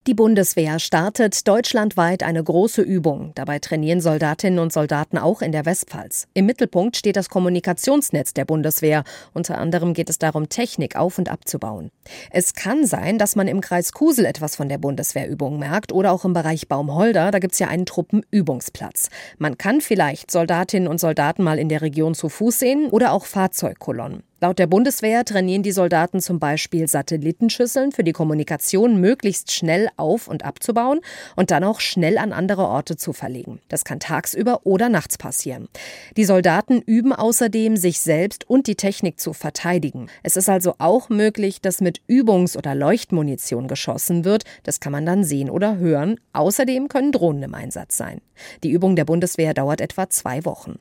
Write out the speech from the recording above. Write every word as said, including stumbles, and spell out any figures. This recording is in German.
Die Bundeswehr startet deutschlandweit eine große Übung. Dabei trainieren Soldatinnen und Soldaten auch in der Westpfalz. Im Mittelpunkt steht das Kommunikationsnetz der Bundeswehr. Unter anderem geht es darum, Technik auf- und abzubauen. Es kann sein, dass man im Kreis Kusel etwas von der Bundeswehrübung merkt oder auch im Bereich Baumholder. Da gibt es ja einen Truppenübungsplatz. Man kann vielleicht Soldatinnen und Soldaten mal in der Region zu Fuß sehen oder auch Fahrzeugkolonnen. Laut der Bundeswehr trainieren die Soldaten zum Beispiel Satellitenschüsseln für die Kommunikation möglichst schnell auf- und abzubauen und dann auch schnell an andere Orte zu verlegen. Das kann tagsüber oder nachts passieren. Die Soldaten üben außerdem, sich selbst und die Technik zu verteidigen. Es ist also auch möglich, dass mit Übungs- oder Leuchtmunition geschossen wird. Das kann man dann sehen oder hören. Außerdem können Drohnen im Einsatz sein. Die Übung der Bundeswehr dauert etwa zwei Wochen.